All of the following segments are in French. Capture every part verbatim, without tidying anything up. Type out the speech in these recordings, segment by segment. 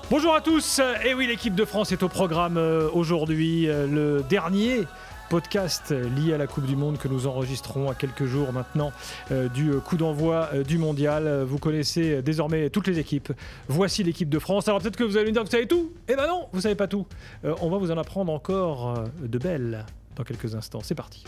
Bonjour à tous, et oui, l'équipe de France est au programme aujourd'hui, le dernier podcast lié à la Coupe du Monde que nous enregistrons à quelques jours maintenant euh, du coup d'envoi euh, du Mondial. Vous connaissez désormais toutes les équipes. Voici l'équipe de France. Alors peut-être que vous allez me dire que vous savez tout. Eh ben non, vous savez pas tout. Euh, on va vous en apprendre encore euh, de belles dans quelques instants. C'est parti.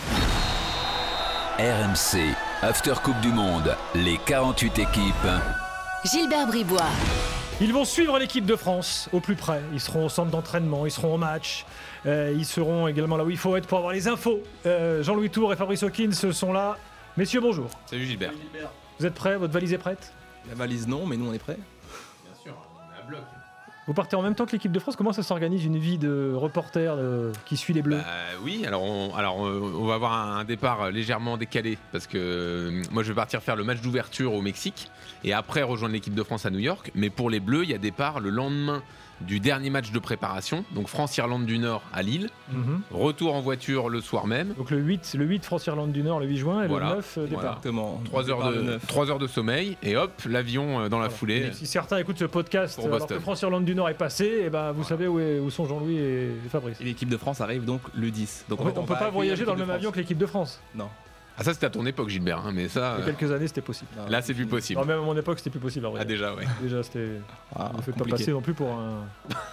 R M C, After Coupe du Monde, les quarante-huit équipes. Gilbert Bribois. Ils vont suivre l'équipe de France au plus près. Ils seront au centre d'entraînement, ils seront au match. Euh, ils seront également là où il faut être pour avoir les infos. Euh, Jean-Louis Tour et Fabrice Hawkins sont là. Messieurs, bonjour. Salut Gilbert. Salut Gilbert. Vous êtes prêts? Votre valise est prête? La valise non, mais nous on est prêts. Bien sûr, on est à bloc. Vous partez en même temps que l'équipe de France. Comment ça s'organise une vie de reporter de... qui suit les Bleus? Bah, oui, alors, on, alors on, on va avoir un, un départ légèrement décalé parce que euh, moi je vais partir faire le match d'ouverture au Mexique et après rejoindre l'équipe de France à New York. Mais pour les Bleus, il y a départ le lendemain du dernier match de préparation, donc France-Irlande du Nord à Lille. Mm-hmm. Retour en voiture le soir même. Donc le huit, le huit France-Irlande du Nord le huit juin et voilà. le neuf euh, départ. Voilà. Exactement. trois heures, de, trois heures de sommeil et hop, l'avion euh, dans la Voilà. foulée. Et si certains écoutent ce podcast Pour alors Boston. que France-Irlande du Nord est passé, et ben vous Voilà. savez où, est, où sont Jean-Louis et Fabrice. Et l'équipe de France arrive donc le dix. Donc En fait, on ne peut va pas accueillir voyager dans le l'équipe même de avion que France. l'équipe de France. Non. Ah ça c'était à ton époque Gilbert, hein, mais ça, Il y a euh, quelques années, c'était possible. Non. là c'est plus possible. Non, même à mon époque, c'était plus possible. En vrai. Ah déjà ouais. Déjà, c'était. Ah, Ne faites pas compliqué. passer non plus pour un.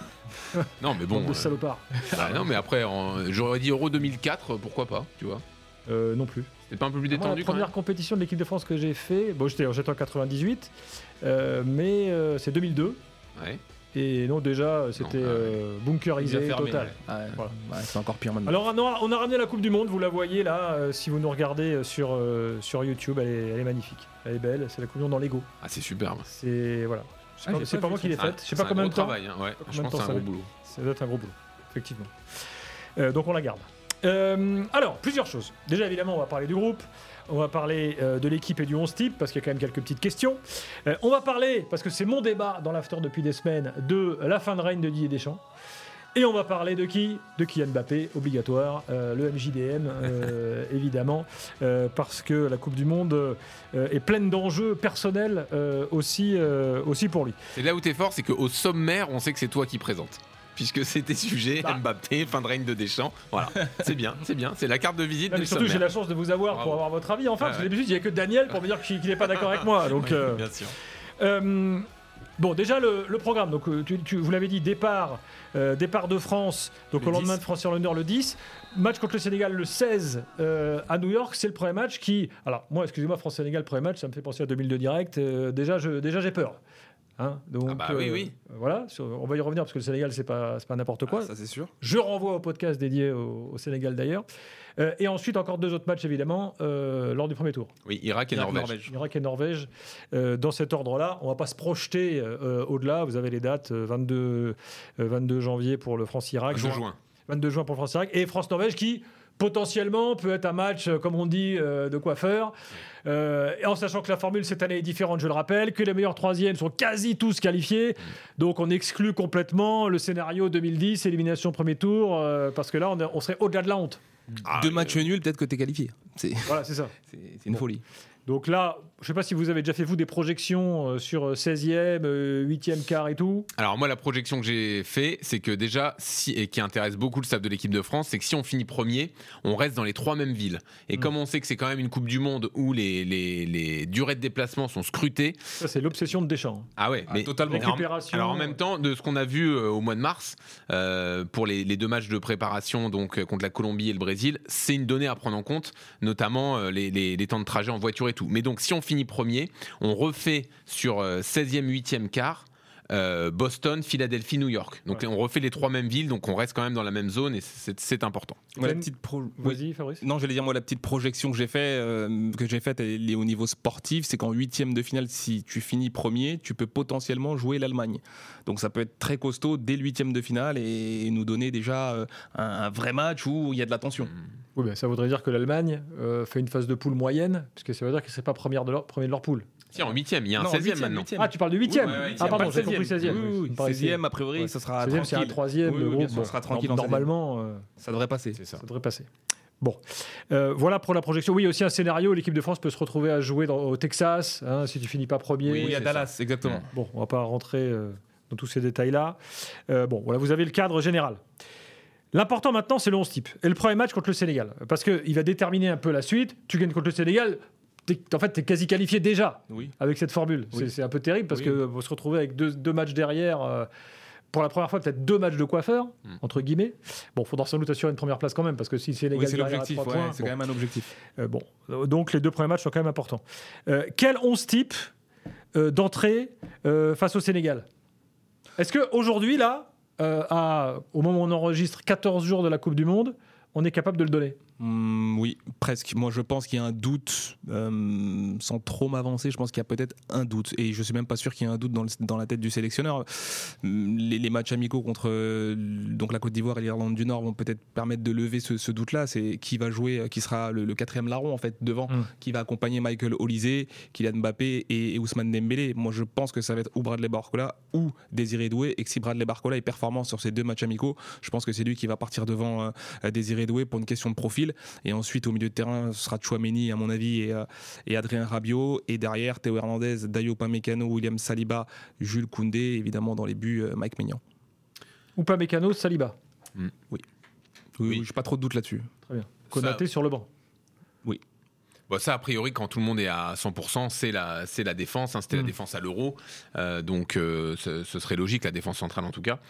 Non mais bon. de euh, salopard. bah, non mais après en- j'aurais dit Euro deux mille quatre, pourquoi pas, tu vois. Euh, non plus. C'était pas un peu plus Moi, détendu la quand première même. compétition de l'équipe de France que j'ai fait, bon, j'étais, j'étais en quatre-vingt-dix-huit, euh, mais euh, c'est deux mille deux. Ouais. Et non, déjà, c'était Non, ah ouais. euh, bunkerisé Bien fermé, total. ouais. Ah ouais. Voilà. Ouais, c'est encore pire maintenant. Alors, on a, on a ramené la Coupe du Monde, vous la voyez là, euh, si vous nous regardez euh, sur, euh, sur YouTube, elle est, elle est magnifique. Elle est belle, c'est la Coupe du Monde dans Lego. Ah c'est superbe. C'est, voilà. C'est Ah, pas, j'ai c'est pas pas vu moi ça. qui l'ai C'est faite, un- je sais c'est pas un combien gros de temps. travail, hein, ouais. Je combien de pense que temps c'est un ça gros met. boulot. Ça doit être un gros boulot, effectivement. Euh, donc on la garde. Euh, alors, plusieurs choses. Déjà, évidemment, on va parler du groupe. On va parler euh, de l'équipe et du onze type, parce qu'il y a quand même quelques petites questions. Euh, on va parler, parce que c'est mon débat dans l'after depuis des semaines, de la fin de règne de Didier Deschamps. Et on va parler de qui? De Kylian Mbappé, obligatoire, euh, le M J D M, euh, évidemment, euh, parce que la Coupe du Monde euh, est pleine d'enjeux personnels euh, aussi, euh, aussi pour lui. C'est là où t'es fort, c'est qu'au sommaire, on sait que c'est toi qui présentes. Puisque c'est tes sujets, Bah. Mbappé, fin de règne de Deschamps. Voilà, c'est bien, c'est bien. C'est la carte de visite Non, mais du surtout, j'ai sommaire. la chance de vous avoir Bravo. pour avoir votre avis. Enfin, Ouais, parce que ouais. d'habitude, il n'y a que Daniel pour me dire qu'il n'est pas d'accord avec moi. Donc, Oui, euh, bien sûr. euh, bon, déjà, le, le programme. Donc, euh, tu, tu- vous l'avez dit, départ, euh, départ de France. Donc, Le au lendemain dix. de France-Irlande le dix. Match contre le Sénégal le seize euh, à New York. C'est le premier match qui. Alors, moi, excusez-moi, France-Sénégal, premier match, ça me fait penser à deux mille deux direct. Euh, déjà, je, déjà, j'ai peur. Hein, donc, Ah bah oui, oui. Voilà, sur- on va y revenir parce que le Sénégal, c'est pas, c'est pas n'importe quoi. Ah, ça c'est sûr. Je renvoie au podcast dédié au, au Sénégal d'ailleurs. Euh, et ensuite, encore deux autres matchs évidemment euh, lors du premier tour. Oui, Irak et Irak, Norvège. Norvège. Irak et Norvège. Euh, dans cet ordre-là, on ne va pas se projeter euh, au-delà. Vous avez les dates euh, vingt-deux, euh, vingt-deux janvier pour le France-Irak, Juin. juin. vingt-deux juin pour le France-Irak et France-Norvège qui potentiellement peut être un match, euh, comme on dit, euh, de coiffeur. Euh, et en sachant que la formule cette année est différente, je le rappelle, que les meilleurs troisièmes sont quasi tous qualifiés. Donc on exclut complètement le scénario deux mille dix, élimination premier tour, euh, parce que là on, est- on serait au-delà de la honte. Ah, Deux euh, matchs nuls, peut-être que t'es qualifié. C'est Voilà, c'est ça. c'est- c'est une Bon. folie. Donc là, je ne sais pas si vous avez déjà fait vous des projections euh, sur seizième, euh, huitième quart et tout. Alors moi, la projection que j'ai fait, c'est que déjà, si, et qui intéresse beaucoup le staff de l'équipe de France, c'est que si on finit premier, on reste dans les trois mêmes villes. Et Mm. comme on sait que c'est quand même une Coupe du Monde où les, les, les durées de déplacement sont scrutées, Ça, c'est l'obsession de Deschamps. ah ouais, Ah, mais totalement. Alors, Récupération. alors en même temps, de ce qu'on a vu euh, au mois de mars, euh, pour les, les deux matchs de préparation donc euh, contre la Colombie et le Brésil, c'est une donnée à prendre en compte, notamment euh, les, les- les temps de trajet en voiture et tout. Mais donc si on finit premier, on refait sur euh, seizième, huitième quart. euh, Boston, Philadelphie, New York. Donc Ouais. on refait les trois mêmes villes, donc on reste quand même dans la même zone et c'est c'est important. Moi, la Zen- petite pro- Vas-y, Fabrice. Non, j'allais dire, moi, la petite projection que j'ai fait, euh, que j'ai faite, elle est au niveau sportif, c'est qu'en huitième de finale, si tu finis premier, tu peux potentiellement jouer l'Allemagne. Donc ça peut être très costaud dès le huitième de finale et nous donner déjà euh, un, un vrai match où il y a de la tension. Oui, ben, ça voudrait dire que l'Allemagne euh, fait une phase de poule moyenne, puisque ça veut dire qu'elle ne serait pas première de leur, premier de leur poule. Si, en huitième, il y a un Non, seizième huitième, maintenant. huitième. Ah, tu parles de huitième Oui, ouais, ouais, Ah, huitième, pardon, pas j'ai le compris seizième. Oui, oui, oui. Il me paraissait- seizième, a priori, Ouais. ça sera seizième, c'est un tranquille. troisième. Oui, le oui, groupe, bien sûr, bon, on sera tranquille en normalement, euh, Ça devrait passer. C'est ça. ça devrait passer. Bon, Euh, voilà pour la projection. Oui, aussi un scénario, l'équipe de France peut se retrouver à jouer dans- au Texas, hein, si tu finis pas premier. Oui, à c'est Dallas, exactement. Bon, on va pas rentrer euh, dans tous ces détails-là. Euh, bon, voilà, vous avez le cadre général. L'important maintenant, c'est le onze type. Et le premier match contre le Sénégal. Parce qu'il va déterminer un peu la suite. Tu gagnes contre le Sénégal, t'es, en fait, tu es quasi qualifié déjà Oui. avec cette formule. Oui. C'est, c'est un peu terrible parce Oui. que vous se retrouvez avec deux, deux matchs derrière. Euh, pour la première fois, peut-être deux matchs de coiffeur, mm. entre guillemets. Bon, il faudra sans doute assurer une première place quand même, parce que si le Sénégal oui, c'est derrière l'objectif, à trois ouais, points, c'est bon. quand même un objectif. Euh, bon, donc les deux premiers matchs sont quand même importants. Euh, quel onze type euh, d'entrée euh, face au Sénégal ? Est-ce qu'aujourd'hui, là, euh, à, au moment où on enregistre quatorze jours de la Coupe du Monde, on est capable de le donner ? Mmh, oui, presque. Moi, je pense qu'il y a un doute, euh, sans trop m'avancer, je pense qu'il y a peut-être un doute. Et je ne suis même pas sûr qu'il y ait un doute dans, le, dans la tête du sélectionneur. Les, les matchs amicaux contre euh, donc la Côte d'Ivoire et l'Irlande du Nord vont peut-être permettre de lever ce, ce doute-là. C'est qui va jouer, qui sera le, le quatrième larron, en fait, devant, mmh. qui va accompagner Michael Olise, Kylian Mbappé et, et Ousmane Dembélé. Moi, je pense que ça va être ou Bradley Barcola ou Désiré Doué. Et que si Bradley Barcola est performant sur ces deux matchs amicaux, je pense que c'est lui qui va partir devant euh, Désiré Doué pour une question de profil. Et ensuite, au milieu de terrain, ce sera Tchouaméni, à mon avis, et, euh, et Adrien Rabiot. Et derrière, Théo Hernandez, Dayo Upamecano, William Saliba, Jules Koundé, évidemment, dans les buts, euh, Mike Maignan. Upamecano, Saliba. Mmh. Oui. Oui, oui. J'ai pas trop de doute là-dessus. Très bien. Konaté ça... sur le banc. Oui. Bon, ça, a priori, quand tout le monde est à cent pour cent, c'est la, c'est la défense. Hein, c'était mmh. la défense à l'Euro. Euh, donc, euh, ce, ce serait logique, la défense centrale en tout cas.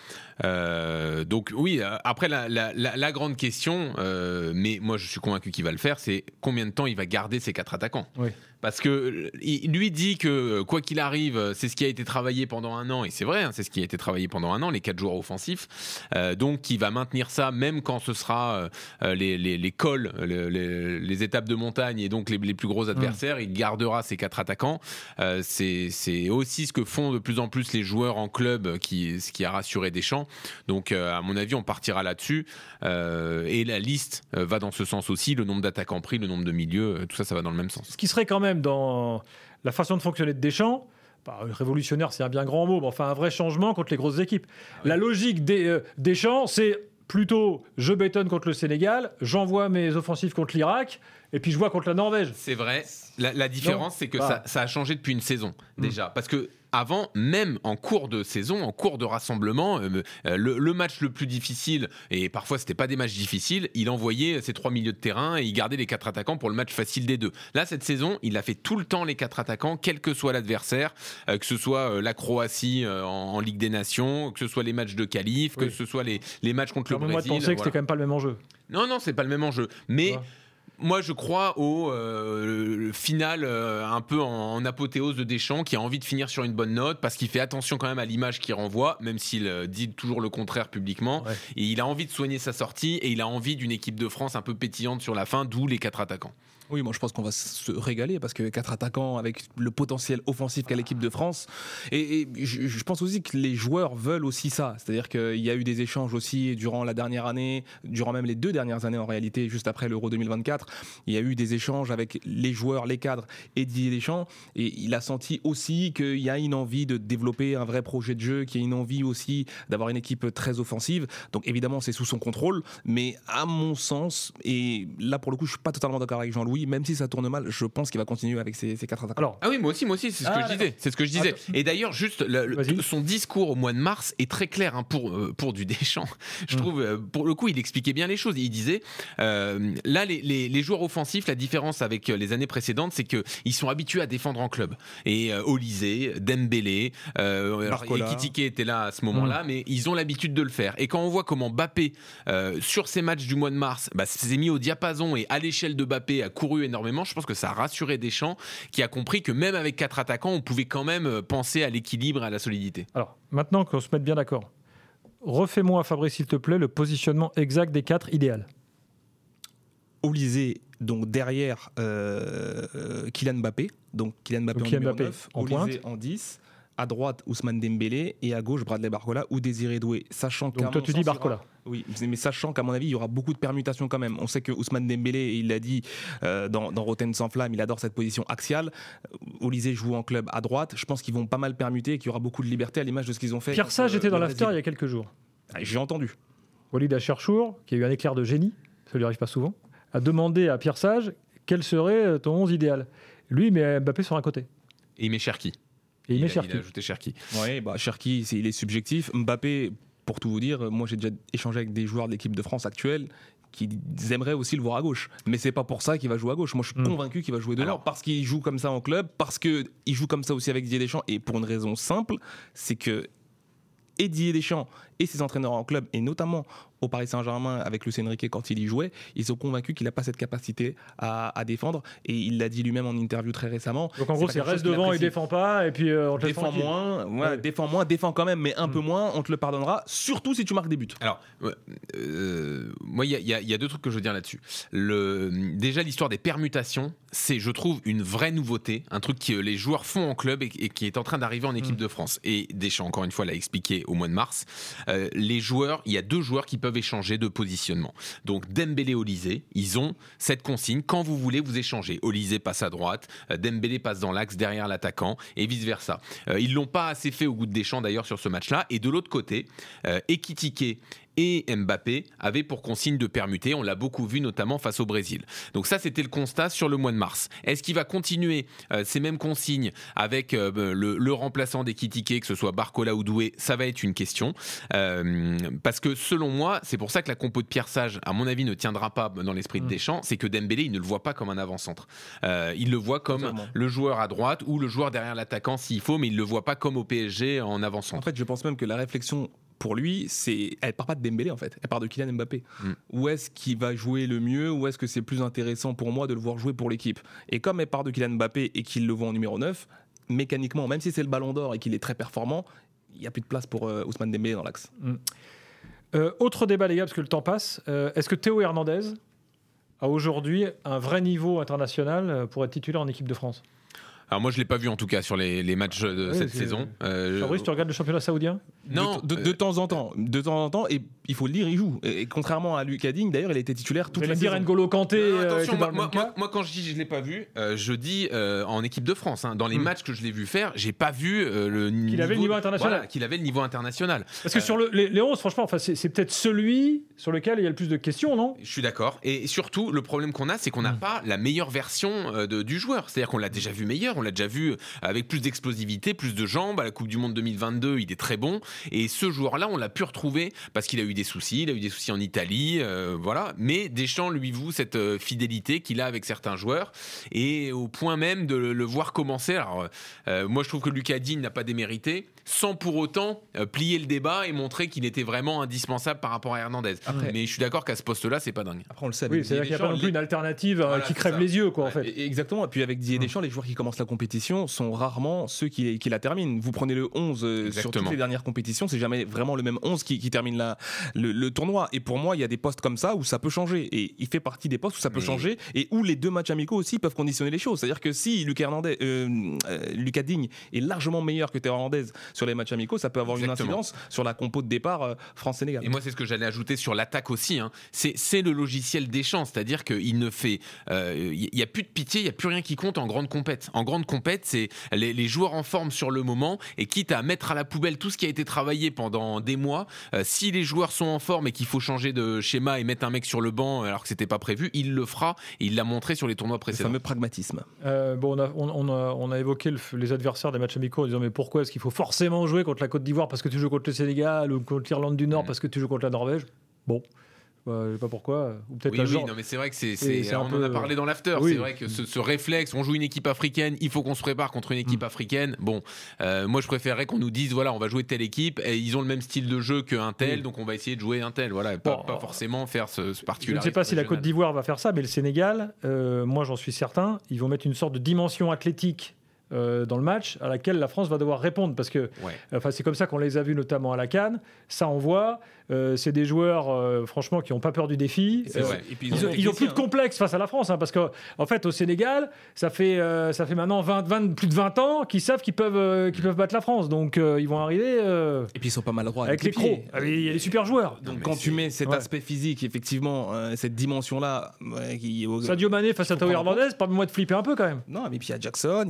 Euh, donc, oui, après, la, la, la, la grande question, euh, mais moi, je suis convaincu qu'il va le faire, c'est combien de temps il va garder ses quatre attaquants. Oui. Parce que il lui dit que quoi qu'il arrive, c'est ce qui a été travaillé pendant un an, et c'est vrai, hein, c'est ce qui a été travaillé pendant un an, les quatre joueurs offensifs. Euh, donc, il va maintenir ça même quand ce sera euh, les, les, les cols, les, les, les étapes de montagne et donc les, les plus gros adversaires. Mmh. Il gardera ses quatre attaquants. Euh, c'est, c'est aussi ce que font de plus en plus les joueurs en club, qui, ce qui a rassuré Deschamps. Donc, euh, à mon avis, on partira là-dessus. Euh, et la liste euh, va dans ce sens aussi. Le nombre d'attaquants pris, le nombre de milieux, euh, tout ça, ça va dans le même sens. Ce qui serait quand même dans la façon de fonctionner de Deschamps, bah, révolutionnaire c'est un bien grand mot, mais enfin un vrai changement contre les grosses équipes. Ah oui. La logique des euh, Deschamps, c'est plutôt je bétonne contre le Sénégal, j'envoie mes offensifs contre l'Irak, et puis je vois contre la Norvège. C'est vrai. La, la différence, non, c'est que bah. ça, ça a changé depuis une saison déjà, mmh. parce que avant, même en cours de saison, en cours de rassemblement, euh, le, le match le plus difficile, et parfois c'était pas des matchs difficiles, il envoyait ses trois milieux de terrain et il gardait les quatre attaquants pour le match facile des deux. Là, cette saison, il a fait tout le temps les quatre attaquants, quel que soit l'adversaire, euh, que ce soit euh, la Croatie euh, en, en Ligue des Nations, que ce soit les matchs de qualif, oui. que ce soit les, les matchs contre Alors, le Brésil. Moi, je pensais que voilà. c'était quand même pas le même enjeu. Non, non, c'est pas le même enjeu. Mais... Ouais. Moi, je crois au euh, final euh, un peu en, en apothéose de Deschamps, qui a envie de finir sur une bonne note parce qu'il fait attention quand même à l'image qu'il renvoie, même s'il euh, dit toujours le contraire publiquement. Ouais. Et il a envie de soigner sa sortie et il a envie d'une équipe de France un peu pétillante sur la fin, d'où les quatre attaquants. Oui, moi je pense qu'on va se régaler parce que quatre attaquants avec le potentiel offensif qu'a l'équipe de France. Et, et je, je pense aussi que les joueurs veulent aussi ça. C'est-à-dire qu'il y a eu des échanges aussi durant la dernière année, durant même les deux dernières années en réalité, juste après l'Euro deux mille vingt-quatre. Il y a eu des échanges avec les joueurs, les cadres et Didier Deschamps. Et il a senti aussi qu'il y a une envie de développer un vrai projet de jeu, qu'il y a une envie aussi d'avoir une équipe très offensive. Donc évidemment, c'est sous son contrôle. Mais à mon sens, et là pour le coup, je ne suis pas totalement d'accord avec Jean-Louis, même si ça tourne mal, je pense qu'il va continuer avec ses, ses quatre attaquants. Alors, ah oui, moi aussi, moi aussi, c'est ce ah, que je disais. C'est ce que je disais. Ah, et d'ailleurs, juste le, le, son discours au mois de mars est très clair hein, pour euh, pour du Deschamps. Je mmh. trouve, euh, pour le coup, il expliquait bien les choses. Il disait, euh, là, les, les, les joueurs offensifs, la différence avec les années précédentes, c'est que ils sont habitués à défendre en club. Et euh, Olise, Dembélé, euh, Ekitike était là à ce moment-là, mmh. mais ils ont l'habitude de le faire. Et quand on voit comment Mbappé, euh, sur ces matchs du mois de mars, bah, s'est mis au diapason et à l'échelle de Mbappé a couru énormément. Je pense que ça a rassuré Deschamps, qui a compris que même avec quatre attaquants, on pouvait quand même penser à l'équilibre et à la solidité. Alors, maintenant qu'on se mette bien d'accord, refais-moi, Fabrice, s'il te plaît, le positionnement exact des quatre idéal. Olise, donc derrière euh, Kylian Mbappé, donc Kylian Mbappé donc, en numéro neuf, en Olise pointe. En dix, à droite Ousmane Dembélé et à gauche Bradley Barcola ou Désiré Doué, sachant donc qu'à toi tu dis Barcola. Aura, oui, mais sachant qu'à mon avis il y aura beaucoup de permutations quand même. On sait que Ousmane Dembélé, il l'a dit euh, dans, dans Rotten sans flamme, il adore cette position axiale. Olise joue en club à droite. Je pense qu'ils vont pas mal permuter et qu'il y aura beaucoup de liberté à l'image de ce qu'ils ont fait. Pierre Sage était dans l'after il y a quelques jours. Ah, j'ai entendu. Walid Acharchour, qui a eu un éclair de génie, ça lui arrive pas souvent, a demandé à Pierre Sage quel serait ton onze idéal. Lui, il met Mbappé sur un côté. Et il met Cherki. Et il, il, met a, Cherki. il a ajouté Cherki. Oui, bah, Cherki, c'est, il est subjectif. Mbappé, pour tout vous dire, moi j'ai déjà échangé avec des joueurs de l'équipe de France actuelle qui aimeraient aussi le voir à gauche. Mais c'est pas pour ça qu'il va jouer à gauche. Moi je suis Mm. convaincu qu'il va jouer devant Alors, parce qu'il joue comme ça en club, parce qu'il joue comme ça aussi avec Didier Deschamps. Et pour une raison simple, c'est que et Didier Deschamps et ses entraîneurs en club, et notamment au Paris Saint-Germain avec Luis Enrique quand il y jouait, ils sont convaincus qu'il n'a pas cette capacité à, à défendre, et il l'a dit lui-même en interview très récemment. Donc en gros, pas c'est quelque chose reste qu'il devant, il apprécie. défend pas, et puis euh, on te laisse Défends tranquille. moins, ouais, Ouais. défends moins, défends quand même, mais un Mm. peu moins, on te le pardonnera, surtout si tu marques des buts. Alors, ouais, euh, moi, il y, a- il y a- il y a deux trucs que je veux dire là-dessus. Le, déjà, l'histoire des permutations, c'est, je trouve, une vraie nouveauté, un truc que les joueurs font en club et, et qui est en train d'arriver en équipe Mm. de France. Et Deschamps, encore une fois, l'a expliqué au mois de mars. Euh, les joueurs, il y a deux joueurs qui peuvent échanger de positionnement. Donc, Dembélé, Olysée, ils ont cette consigne. Quand vous voulez, vous échangez. Olysée passe à droite, euh, Dembélé passe dans l'axe derrière l'attaquant, et vice versa. Euh, ils l'ont pas assez fait au goût de Deschamps d'ailleurs sur ce match-là. Et de l'autre côté, euh, Ekitike et Mbappé avaient pour consigne de permuter. On l'a beaucoup vu notamment face au Brésil. Donc ça, c'était le constat sur le mois de mars. Est-ce qu'il va continuer euh, ces mêmes consignes avec euh, le, le remplaçant d'Ekitike, que ce soit Barcola ou Doué? Ça va être une question. Euh, parce que selon moi, c'est pour ça que la compo de Pierre Sage, à mon avis, ne tiendra pas dans l'esprit de Mm. Deschamps. C'est que Dembélé, il ne le voit pas comme un avant-centre. Euh, il le voit comme Totalement. le joueur à droite ou le joueur derrière l'attaquant s'il faut, mais il ne le voit pas comme au P S G en En avant-centre. fait, je pense même que la réflexion pour lui, c'est, elle part pas de Dembélé en fait, elle part de Kylian Mbappé. Mm. Où est-ce qu'il va jouer le mieux, où est-ce que c'est plus intéressant pour moi de le voir jouer pour l'équipe? Et comme elle part de Kylian Mbappé et qu'il le voit en numéro neuf, mécaniquement, même si c'est le Ballon d'Or et qu'il est très performant, il n'y a plus de place pour euh, Ousmane Dembélé dans l'axe. Euh, autre débat, les gars, parce que le temps passe. Euh, est-ce que Théo Hernandez a aujourd'hui un vrai niveau international euh, pour être titulaire en équipe de France? Alors moi, je l'ai pas vu en tout cas sur les, les matchs de Oui, cette c'est- saison. Euh, Fabrice, tu regardes le championnat saoudien? non, de, de- euh, de temps en temps, de temps en temps, et il faut le dire, il joue. Et, et contrairement à Lucas Digne, d'ailleurs, il a été titulaire toute Vous la allez me dire saison. N'Golo Kanté Non, euh, attention, était dans moi, le moi, même cas. moi- moi, quand je dis je l'ai pas vu, euh, je dis euh, en équipe de France. hein. Dans les Mm. matchs que je l'ai vu faire, j'ai pas vu euh, le niveau. Qu'il avait le niveau international. Voilà, qu'il avait le niveau international. Parce que Euh, sur le, les, les onze, franchement, enfin, c'est, c'est peut-être celui sur lequel il y a le plus de questions, non? Je suis d'accord. Et surtout, le problème qu'on a, c'est qu'on n'a Mm. pas la meilleure version euh, de- du joueur. C'est-à-dire qu'on l'a déjà vu meilleur, on l'a déjà vu avec plus d'explosivité, plus de jambes. À la Coupe du Monde deux mille vingt-deux, il est très bon. Et ce joueur-là, on l'a pu retrouver parce qu'il a eu des soucis. Il a eu des soucis en Italie, euh, voilà. Mais Deschamps lui voue cette euh, fidélité qu'il a avec certains joueurs. Et au point même de le, le voir commencer. Alors, euh, moi, je trouve que Lucas Digne n'a pas démérité, sans pour autant euh, plier le débat et montrer qu'il était vraiment indispensable par rapport à Hernandez. Après- Mais je suis d'accord qu'à ce poste-là, c'est pas dingue. Après, on le sait. Oui, avec c'est-à-dire Didier qu'il n'y a pas non Deschamps, plus une alternative euh, Voilà, qui c'est crève ça. les yeux, quoi, en Ouais, fait. Et- Exactement. Et puis avec Didier Mm. Deschamps, les joueurs qui commencent la compétition sont rarement ceux qui, qui la terminent. Vous prenez le onze euh, sur Exactement. toutes les dernières compétitions, c'est jamais vraiment le même onze qui, qui termine la, le, le tournoi. Et pour moi, il y a des postes comme ça où ça peut changer. Et il fait partie des postes où ça peut Mais- changer et où les deux matchs amicaux aussi peuvent conditionner les choses. C'est-à-dire que si Lucas, Hernandez, euh, euh, Lucas Digne est largement meilleur que Théo Hernandez sur les matchs amicaux, ça peut avoir Exactement. une incidence sur la compo de départ euh, France-Sénégal. Et moi, c'est ce que j'allais ajouter sur l'attaque aussi. hein. C'est, c'est le logiciel Deschamps, c'est-à-dire qu'il ne fait, euh, il y a plus de pitié, il y a plus rien qui compte en grande compète. En grande compète, c'est les, les joueurs en forme sur le moment et quitte à mettre à la poubelle tout ce qui a été travaillé pendant des mois. euh, si les joueurs sont en forme et qu'il faut changer de schéma et mettre un mec sur le banc alors que c'était pas prévu, il le fera. Et il l'a montré sur les tournois Le précédents. fameux pragmatisme. Euh, bon, on a, on, on a, on a évoqué le- les adversaires des matchs amicaux en disant mais pourquoi est-ce qu'il faut forcément jouer contre la Côte d'Ivoire parce que tu joues contre le Sénégal ou contre l'Irlande du Nord Mm. parce que tu joues contre la Norvège? Bon, euh, je sais pas pourquoi. Ou peut-être Oui, la oui, Géor- non, mais c'est vrai que c'est, C'est- c'est- c'est un on en peu- a parlé dans l'after. Oui. C'est vrai que ce, ce réflexe, on joue une équipe africaine, il faut qu'on se prépare contre une équipe Mm. africaine. Bon, euh, moi je préférerais qu'on nous dise voilà, on va jouer telle équipe et ils ont le même style de jeu qu'un tel, Oui. donc on va essayer de jouer un tel. Voilà, pas, Bon, pas forcément faire ce, ce Je ne particularisme sais pas si la Côte régional. d'Ivoire va faire ça, mais le Sénégal, euh, moi j'en suis certain, ils vont mettre une sorte de dimension athlétique euh, dans le match à laquelle la France va devoir répondre parce que Ouais. enfin, c'est comme ça qu'on les a vus notamment à la CAN. Ça on voit, euh, c'est des joueurs euh, franchement qui n'ont pas peur du défi. C'est Euh, vrai. Et puis Ils ont, ils ont plus de complexe face à la France, hein, parce qu'en en fait, au Sénégal, ça fait, euh, ça fait maintenant vingt, vingt, plus de vingt ans qu'ils savent qu'ils peuvent, euh, qu'ils peuvent battre la France. Donc, euh, ils vont arriver euh, Et puis ils sont pas maladroits avec les pieds. crocs. Ah, mais Il y a des super joueurs. Donc Non, mais quand c'est- tu mets cet Ouais. aspect physique, effectivement, euh, cette dimension-là, ouais, qui, au- Sadio Mané face à Faut Théo prendre en Hernandez, permets-moi de flipper un peu quand même. non, mais puis il y a Jackson, il y a le petit, il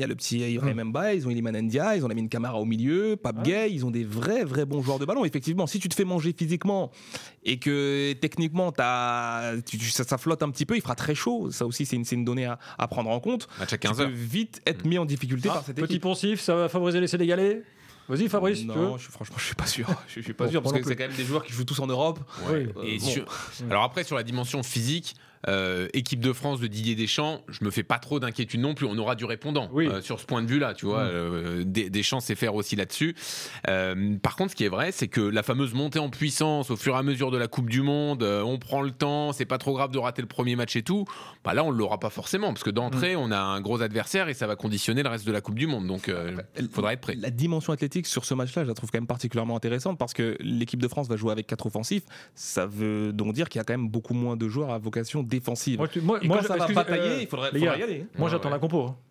Ibrahim Mbaye, ils ont Iliman Ndiaye, ils ont Lamine Camara au milieu, Pape Ouais. Gueye, ils ont des vrais, vrais bons joueurs de ballon. Effectivement, si tu te fais manger physiquement et que techniquement t'as, tu, tu- ça, ça flotte un petit peu, il fera très chaud. Ça aussi, c'est une, c'est une donnée à, à prendre en compte. Match à Tu quinze peux heures. vite être mis en difficulté Ah, par cette petit équipe. poncif, ça va favoriser les Sénégalais. Vas-y Fabrice, tu veux. Non, je, franchement, je suis pas sûr. Je, je suis pas Bon, sûr parce moi que non c'est plus. quand même des joueurs qui jouent tous en Europe. Oui. Euh, Et bon. sur- Alors après, sur la dimension physique, euh, équipe de France de Didier Deschamps, je me fais pas trop d'inquiétude non plus. On aura du répondant Oui. euh, sur ce point de vue-là, tu vois. Mm. Euh, Des- Deschamps sait faire aussi là-dessus. Euh, par contre, ce qui est vrai, c'est que la fameuse montée en puissance au fur et à mesure de la Coupe du Monde, euh, on prend le temps, c'est pas trop grave de rater le premier match et tout. Bah là, on l'aura pas forcément parce que d'entrée, on a un gros adversaire et ça va conditionner le reste de la Coupe du Monde. Donc, il faudra être prêt. La dimension athlétique sur ce match-là, je la trouve quand même particulièrement intéressante parce que l'équipe de France va jouer avec quatre offensifs. Ça veut donc dire qu'il y a quand même beaucoup moins de joueurs à vocation défensive. Moi, tu- moi, Et moi, quand ça va excusez- batailler, euh, il faudrait, les faudra gars, y aller. Moi Ouais, j'attends ouais. la compo. hein.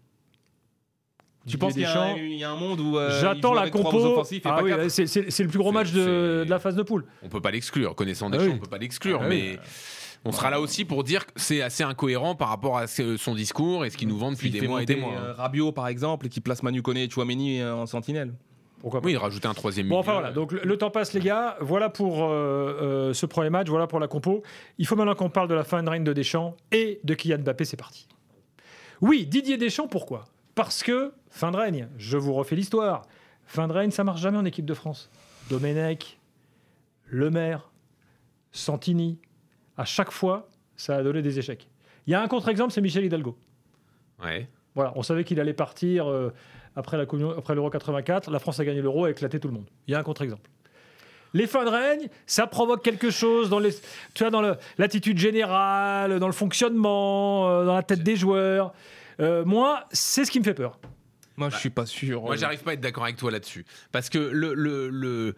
Tu penses qu'il y, a Deschamps, un- il y a un monde où euh, J'attends ils jouent la avec trois compo. offensifs et Ah pas oui, quatre c'est, c'est- c'est le plus gros C'est- match de, c'est- de la phase de poule. On peut pas l'exclure. Connaissant Ah Deschamps, oui. on peut pas l'exclure, Ah oui. mais on sera là aussi pour dire que c'est assez incohérent par rapport à ce- son discours et ce qu'il nous vend depuis Il des fait mois et monter des mois. euh, Rabiot par exemple et qui place Manu Koné et Chouameni euh, en sentinelle. Pourquoi pas. Oui, il rajoutait un troisième Bon, milieu. enfin voilà, donc le, le temps passe, les gars. Voilà pour euh, euh, ce premier match, voilà pour la compo. Il faut maintenant qu'on parle de la fin de règne de Deschamps et de Kylian Mbappé, c'est parti. Oui, Didier Deschamps, pourquoi ? Parce que, fin de règne, je vous refais l'histoire. Fin de règne, ça marche jamais en équipe de France. Domenech, Lemaire, Santini, à chaque fois, ça a donné des échecs. Il y a un contre-exemple, c'est Michel Hidalgo. Ouais. Voilà, on savait qu'il allait partir euh, après, la, communion- après l'Euro quatre-vingt-quatre. La France a gagné l'Euro et a éclaté tout le monde. Il y a un contre-exemple. Les fins de règne, ça provoque quelque chose dans, les, tu vois, dans le- l'attitude générale, dans le fonctionnement, euh, dans la tête des joueurs. Euh, moi, c'est ce qui me fait peur. Moi, je suis pas sûr. Moi, j'arrive pas à être d'accord avec toi là-dessus. Parce que le, le, le,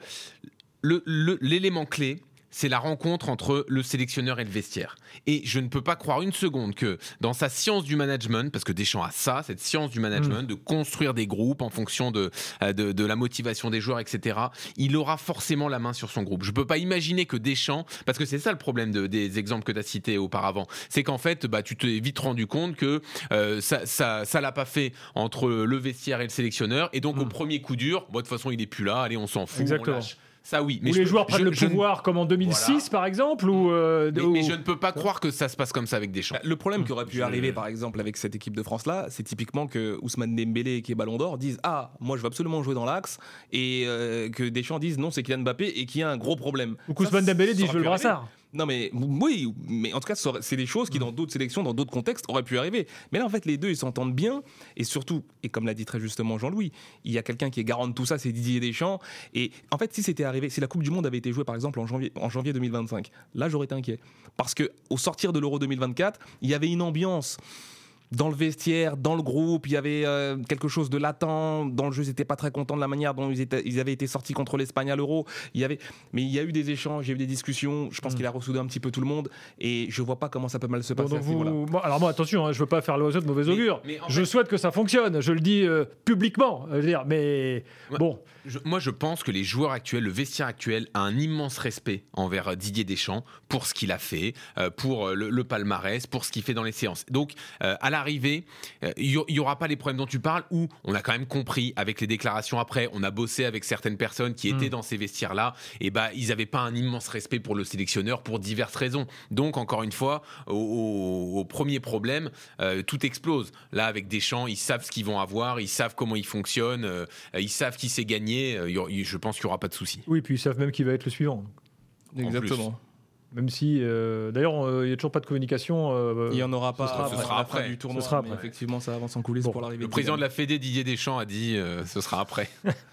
le- le- l'élément clé, c'est la rencontre entre le sélectionneur et le vestiaire. Et je ne peux pas croire une seconde que dans sa science du management, parce que Deschamps a ça, cette science du management, de construire des groupes en fonction de, euh, de, de la motivation des joueurs, et cetera, il aura forcément la main sur son groupe. Je ne peux pas imaginer que Deschamps, parce que c'est ça le problème de- des exemples que tu as cités auparavant, c'est qu'en fait, bah, tu t'es vite rendu compte que euh, ça ça, ça l'a pas fait entre le vestiaire et le sélectionneur, et donc au premier coup dur, bon, de toute façon, il est plus là, allez, on s'en fout, Exactement. on lâche. Ça oui, Où mais je les peux- joueurs prennent je- le je ne- pouvoir comme en deux mille six, Voilà. par exemple. Ou, euh, mais, ou- mais je ne peux pas croire que ça se passe comme ça avec Deschamps. Le problème qui aurait pu Je- arriver, par exemple, avec cette équipe de France-là, c'est typiquement que Ousmane Dembélé, qui est Ballon d'Or, dise Ah, moi je veux absolument jouer dans l'axe, et euh, que Deschamps dise Non, c'est Kylian Mbappé, et qu'il y a un gros problème. Ou qu'Ousmane Ça, Dembélé ça dit Je aurait veux le pu arriver. brassard. Non, mais oui, mais en tout cas, ça aurait- c'est des choses qui, dans d'autres sélections, dans d'autres contextes, auraient pu arriver. Mais là, en fait, les deux, ils s'entendent bien, et surtout, et comme l'a dit très justement Jean-Louis, il y a quelqu'un qui est garant de tout ça, c'est Didier Deschamps. Et en fait, si c'était arrivé, si la Coupe du Monde avait été jouée, par exemple, en janvier, en janvier deux mille vingt-cinq, là, j'aurais été inquiet. Parce que au sortir de l'Euro deux mille vingt-quatre, il y avait une ambiance dans le vestiaire, dans le groupe, il y avait euh, quelque chose de latent. Dans le jeu, ils n'étaient pas très contents de la manière dont ils, étaient, ils avaient été sortis contre l'Espagne à l'Euro. Il y avait, mais il y a eu des échanges, il y a eu des discussions. Je pense Mm. qu'il a ressoudé un petit peu tout le monde. Et je vois pas comment ça peut mal se Bon, passer donc à ce vous- niveau-là. bon, alors moi, attention, hein, je veux pas faire l'oiseau de mauvais Mais- augure. mais en Je fait- souhaite que ça fonctionne. Je le dis euh, publiquement. Je veux dire, mais Ouais. bon. Je- moi, je pense que les joueurs actuels, le vestiaire actuel, a un immense respect envers euh, Didier Deschamps pour ce qu'il a fait, euh, pour euh, le, le palmarès, pour ce qu'il fait dans les séances. Donc, euh, à l'arrivée, euh, il n'y aura pas les problèmes dont tu parles, où on a quand même compris, avec les déclarations après, on a bossé avec certaines personnes qui étaient Mm. dans ces vestiaires-là, et bah, ils n'avaient pas un immense respect pour le sélectionneur pour diverses raisons. Donc, encore une fois, au, au- au premier problème, euh, tout explose. Là, avec Deschamps, ils savent ce qu'ils vont avoir, ils savent comment ils fonctionnent, euh, ils savent qui sait gagner. euh, il y aura- je pense qu'il n'y aura pas de souci. Oui, puis ils savent même qui va être le suivant. Exactement. Même si, euh, d'ailleurs, euh, il n'y a toujours pas de communication. euh, Il y en aura pas sera après, après. à la fin après. du tournoi. Ce sera mais après. effectivement, ça avance en coulisses Bon. pour l'arrivée. Le président de la Fédé, Didier Deschamps, a dit euh, ce sera après.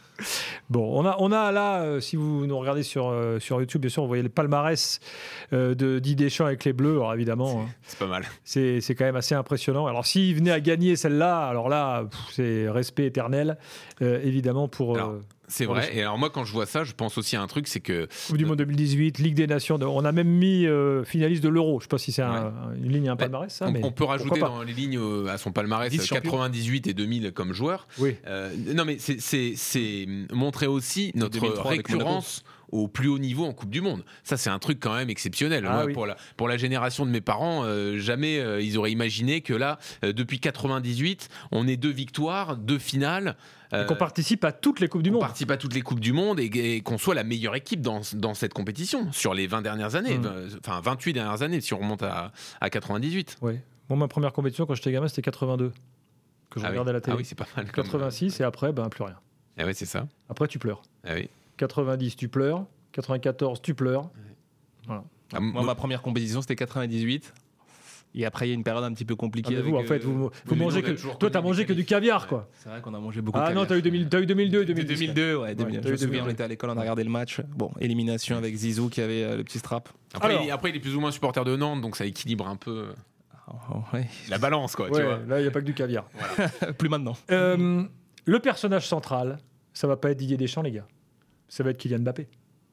Bon, on a, on a là, euh, si vous nous regardez sur, euh, sur YouTube, bien sûr, vous voyez le palmarès euh, de Didier Deschamps avec les Bleus. Alors évidemment, hein, C'est pas mal. c'est c'est quand même assez impressionnant. Alors s'il venait à gagner celle-là, alors là, pff, c'est respect éternel, euh, évidemment, pour euh, Alors, C'est Pour le vrai. Et alors moi, quand je vois ça, je pense aussi à un truc, c'est que Coupe du Monde deux mille dix-huit, Ligue des Nations. de- On a même mis euh, finaliste de l'Euro. Je ne sais pas si c'est un- une ligne, un Bah, palmarès, ça. on, mais on peut rajouter pourquoi pas. dans les lignes euh, à son palmarès Vice-champion. quatre-vingt-dix-huit et deux mille comme joueur. Oui. Euh, non, mais c'est- c'est c'est montrer aussi notre deux mille trois avec récurrence au plus haut niveau en Coupe du Monde. Ça, c'est un truc quand même exceptionnel. Ah, Moi, oui. pour, la, pour la génération de mes parents, euh, jamais euh, ils auraient imaginé que là, euh, depuis quatre-vingt-dix-huit, on ait deux victoires, deux finales. Et qu'on participe à toutes les Coupes du on Monde. participe à toutes les Coupes du Monde et, et qu'on soit la meilleure équipe dans, dans cette compétition sur les vingt dernières années, Mmh. vingt, enfin vingt-huit dernières années si on remonte à, à quatre-vingt-dix-huit. Ouais. Moi, ma première compétition quand j'étais gamin, c'était quatre-vingt-deux. Que je Ah regardais oui. à la télé. Ah oui, c'est pas mal. Comme, quatre-vingt-six et après, ben plus rien. Ah ouais, c'est ça. Après, tu pleures. Ah oui. quatre-vingt-dix, tu pleures. quatre-vingt-quatorze, tu pleures. Ah, Moi, ma première compétition, c'était quatre-vingt-dix-huit. Et après, il y a une période un petit peu compliquée. Ah, mais vous, avec, en fait, euh, vous, vous mais mangez nous, on a que, toujours toi, connu t'as les mangé que du qualifs. caviar, Ouais, quoi. C'est vrai qu'on a mangé beaucoup Ah de non, caviar. t'as eu, deux mille, t'as eu deux mille deux, deux mille C'était dix. deux mille deux, ouais. deux mille deux. Ouais, Je me t'as eu souviens, on deux mille deux. était à l'école, on a regardé le match. Bon, élimination avec Zizou qui avait euh, le petit strap. Après, Alors. il, après, il est plus ou moins supporter de Nantes, donc ça équilibre un peu Oh, ouais. la balance, quoi. Tu Ouais, vois. là, il n'y a pas que du caviar. Plus maintenant. Euh, le personnage central, ça va pas être Didier Deschamps, les gars. Ça va être Kylian Mbappé.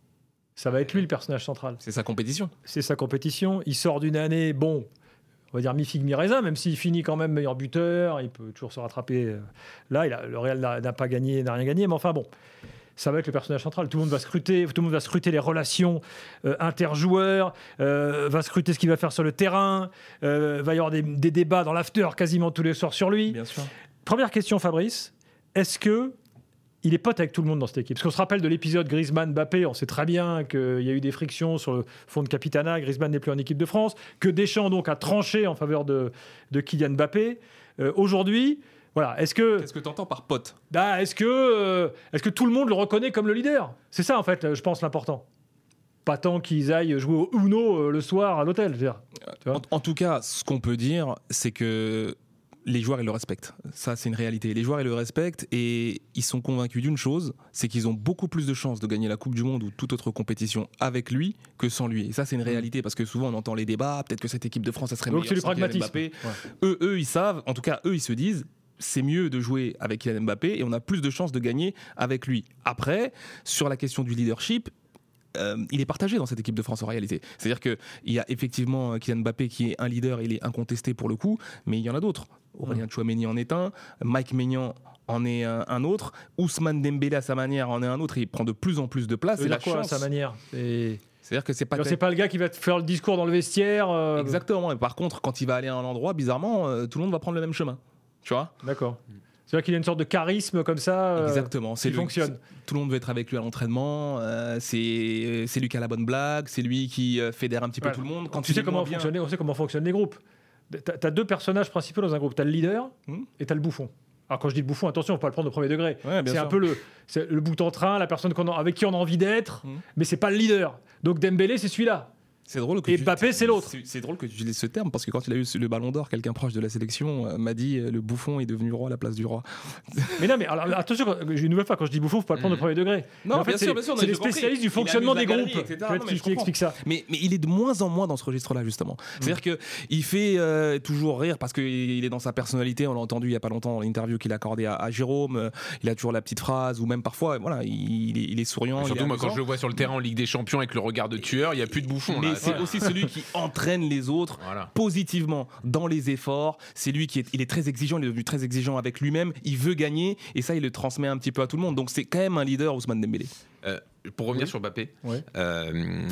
Ça va être lui, le personnage central. C'est sa compétition. C'est sa compétition. Il sort d'une année, bon, on va dire mi-figue, mi-raisin, même s'il finit quand même meilleur buteur, il peut toujours se rattraper. Là, il a, le Real n'a, n'a pas gagné, n'a rien gagné, mais enfin bon, ça va être le personnage central. Tout le monde va scruter, tout le monde va scruter les relations euh, interjoueurs, euh, va scruter ce qu'il va faire sur le terrain, euh, va y avoir des, des débats dans l'after quasiment tous les soirs sur lui. Bien sûr. Première question, Fabrice, est-ce que il est pote avec tout le monde dans cette équipe? Parce qu'on se rappelle de l'épisode Griezmann-Mbappé, on sait très bien qu'il y a eu des frictions sur le fond de Capitana, Griezmann n'est plus en équipe de France, que Deschamps donc a tranché en faveur de, de Kylian Mbappé. Euh, aujourd'hui, voilà, est-ce que, Qu'est-ce que tu entends par pote? bah, est-ce, que, euh, est-ce que tout le monde le reconnaît comme le leader? C'est ça en fait, je pense, l'important. Pas tant qu'ils aillent jouer au Uno euh, le soir à l'hôtel. je veux dire. Tu vois En, en tout cas, ce qu'on peut dire, c'est que les joueurs, ils le respectent. Ça, c'est une réalité. Les joueurs, ils le respectent et ils sont convaincus d'une chose, c'est qu'ils ont beaucoup plus de chances de gagner la Coupe du Monde ou toute autre compétition avec lui que sans lui. Et ça, c'est une réalité parce que souvent, on entend les débats, peut-être que cette équipe de France, ça serait Donc meilleure c'est du sans Kylian pragmatisme. Mbappé. Ouais. Eux, eux, ils savent, en tout cas, eux, ils se disent, c'est mieux de jouer avec Kylian Mbappé et on a plus de chances de gagner avec lui. Après, sur la question du leadership, Euh, il est partagé dans cette équipe de France en réalité. C'est-à-dire qu'il y a effectivement Kylian Mbappé qui est un leader, il est incontesté pour le coup, mais il y en a d'autres. Aurélien Tchouaméni en est un, Mike Maignan en est un, un autre, Ousmane Dembélé à sa manière en est un autre, et il prend de plus en plus de place. Ça veut C'est la dire quoi, à chance. sa manière? C'est, C'est-à-dire que c'est pas... c'est pas le gars qui va te faire le discours dans le vestiaire. euh, Exactement, et par contre, quand il va aller à un endroit, bizarrement, euh, tout le monde va prendre le même chemin. Tu vois? D'accord. C'est-à-dire qu'il a une sorte de charisme comme ça. euh, Exactement, c'est qui lui- fonctionne. Tout le monde veut être avec lui à l'entraînement. euh, c'est c'est lui qui a la bonne blague. C'est lui qui euh, fédère un petit peu Voilà. tout le monde. Quand tu il sais est comment moins bien- fonctionne, on sait comment fonctionnent les groupes. T'as as deux personnages principaux dans un groupe. T'as le leader Hmm. et t'as le bouffon. Alors quand je dis le bouffon, attention, faut pas le prendre au premier degré. Ouais, bien c'est un sûr. peu le, c'est le bout en train, la personne qu'on a- avec qui on a envie d'être, Hmm. mais c'est pas le leader. Donc Dembélé, c'est celui-là. C'est drôle que Et tu- Mbappé, c'est l'autre. C'est c'est drôle que tu utilises ce terme parce que quand il a eu le Ballon d'Or, quelqu'un proche de la sélection euh, m'a dit euh, le bouffon est devenu roi à la place du roi. Mais non, mais alors, attention, quand- une nouvelle fois, quand je dis bouffon, faut pas le prendre au Mhm. premier degré. Mais en fait, c'est, non, c'est les j'ai compris. spécialistes du Il fonctionnement amuse des la groupes galerie, et cetera. tu vois, Non, mais qui, je qui comprends. expliquent ça. Mais, mais il est de moins en moins dans ce registre-là, justement. C'est-à-dire qu'il fait euh, toujours rire parce qu'il est dans sa personnalité. On l'a entendu il n'y a pas longtemps dans l'interview qu'il a accordée à, à Jérôme. Euh, Il a toujours la petite phrase, ou même parfois, voilà, il, il est, il est souriant. il Surtout, est moi, quand amusant. je le vois sur le terrain en Ligue des Champions avec le regard de tueur, il n'y a plus de bouffon. Mais là. c'est aussi celui qui entraîne les autres Voilà. positivement dans les efforts. C'est lui qui est, il est très exigeant, il est devenu très exigeant avec lui-même. Il veut gagner et ça, il le transmet un petit peu à tout le monde. Donc c'est quand même un leader, Ousmane Dembélé. Euh, pour revenir Oui. sur Mbappé, Ouais. euh,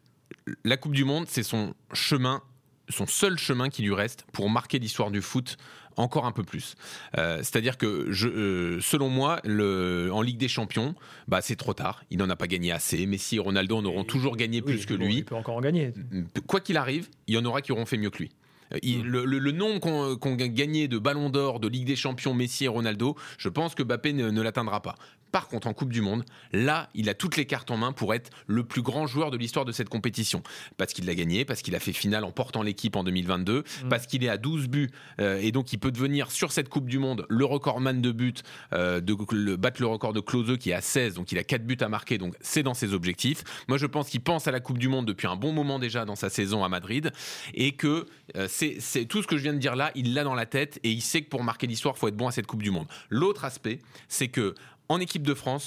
la Coupe du Monde, c'est son chemin, son seul chemin qui lui reste pour marquer l'histoire du foot encore un peu plus. Euh, c'est-à-dire que, je, euh, selon moi, le, en Ligue des Champions, bah, c'est trop tard. Il n'en a pas gagné assez. Messi et Ronaldo en auront toujours gagné Oui, plus que bon, lui. Il peut encore en gagner. Quoi qu'il arrive, il y en aura qui auront fait mieux que lui. Euh, il- le, le- le nombre qu'on qu'on a gagné de Ballon d'Or, de Ligue des Champions, Messi et Ronaldo, je pense que Mbappé ne, ne l'atteindra pas. Par contre, en Coupe du Monde, là, il a toutes les cartes en main pour être le plus grand joueur de l'histoire de cette compétition. Parce qu'il l'a gagné, parce qu'il a fait finale en portant l'équipe en deux mille vingt-deux, Mm. parce qu'il est à douze buts, euh, et donc il peut devenir sur cette Coupe du Monde le recordman de buts, euh, de, le, battre le record de Klose qui est à seize, donc il a quatre buts à marquer, donc c'est dans ses objectifs. Moi, je pense qu'il pense à la Coupe du Monde depuis un bon moment déjà dans sa saison à Madrid, et que euh, c'est, c'est tout ce que je viens de dire là, il l'a dans la tête, et il sait que pour marquer l'histoire, il faut être bon à cette Coupe du Monde. L'autre aspect, c'est que en équipe de France,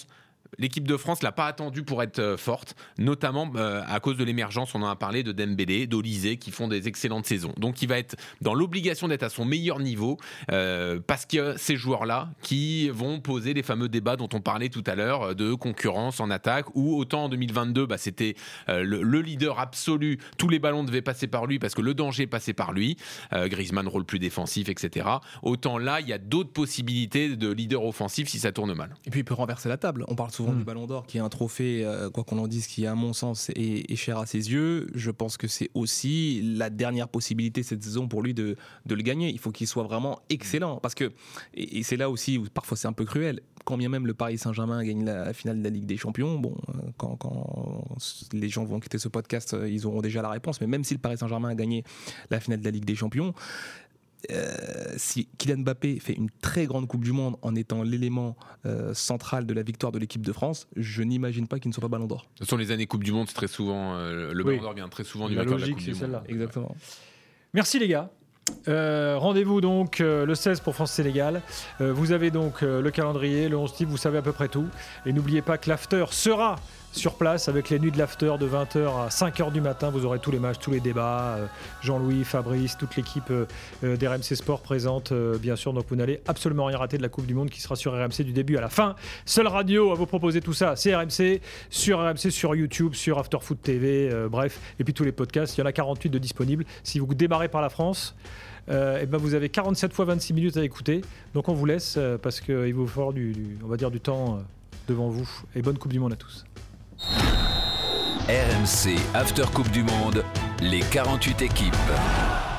l'équipe de France l'a pas attendu pour être euh, forte, notamment euh, à cause de l'émergence, on en a parlé, de Dembélé, d'Olysée, qui font des excellentes saisons. Donc il va être dans l'obligation d'être à son meilleur niveau, euh, parce qu'il y a ces joueurs-là qui vont poser les fameux débats dont on parlait tout à l'heure, de concurrence en attaque, où autant en deux mille vingt-deux, bah, c'était euh, le, le leader absolu, tous les ballons devaient passer par lui, parce que le danger passait par lui, euh, Griezmann rôle plus défensif, et cetera. Autant là, il y a d'autres possibilités de leader offensif si ça tourne mal. Et puis il peut renverser la table. On parle souvent mmh. du Ballon d'Or, qui est un trophée, euh, quoi qu'on en dise, qui à mon sens est, est cher à ses yeux. Je pense que c'est aussi la dernière possibilité cette saison pour lui de, de le gagner. Il faut qu'il soit vraiment excellent, parce que, et, et c'est là aussi où parfois c'est un peu cruel, quand bien même le Paris Saint-Germain gagne la finale de la Ligue des Champions, bon, quand, quand les gens vont quitter ce podcast, ils auront déjà la réponse, mais même si le Paris Saint-Germain a gagné la finale de la Ligue des Champions, Euh, si Kylian Mbappé fait une très grande Coupe du Monde en étant l'élément euh, central de la victoire de l'équipe de France, je n'imagine pas qu'il ne soit pas Ballon d'Or. Ce sont les années Coupe du Monde, c'est très souvent euh, le oui. Ballon d'Or vient très souvent du la vainqueur de la logique, Coupe c'est du celle-là. Monde. Exactement. Merci les gars. Euh, rendez-vous donc euh, le seize pour France-Sénégal. Euh, vous avez donc euh, le calendrier, le onze type, vous savez à peu près tout. Et n'oubliez pas que l'after sera sur place avec les nuits de l'after de vingt heures à cinq heures du matin. Vous aurez tous les matchs, tous les débats. Euh, Jean-Louis, Fabrice, toute l'équipe euh, euh, d'R M C Sport présente, euh, bien sûr. Donc vous n'allez absolument rien rater de la Coupe du Monde qui sera sur R M C du début à la fin. Seule radio à vous proposer tout ça, c'est R M C. Sur R M C, sur YouTube, sur Afterfoot T V, euh, bref. Et puis tous les podcasts, il y en a quarante-huit de disponibles. Si vous démarrez par la France, Euh, et ben vous avez quarante-sept fois vingt-six minutes à écouter, donc on vous laisse euh, parce qu'il va falloir du, du, on va dire du temps euh, devant vous, et bonne Coupe du Monde à tous. R M C After Coupe du Monde, les quarante-huit équipes.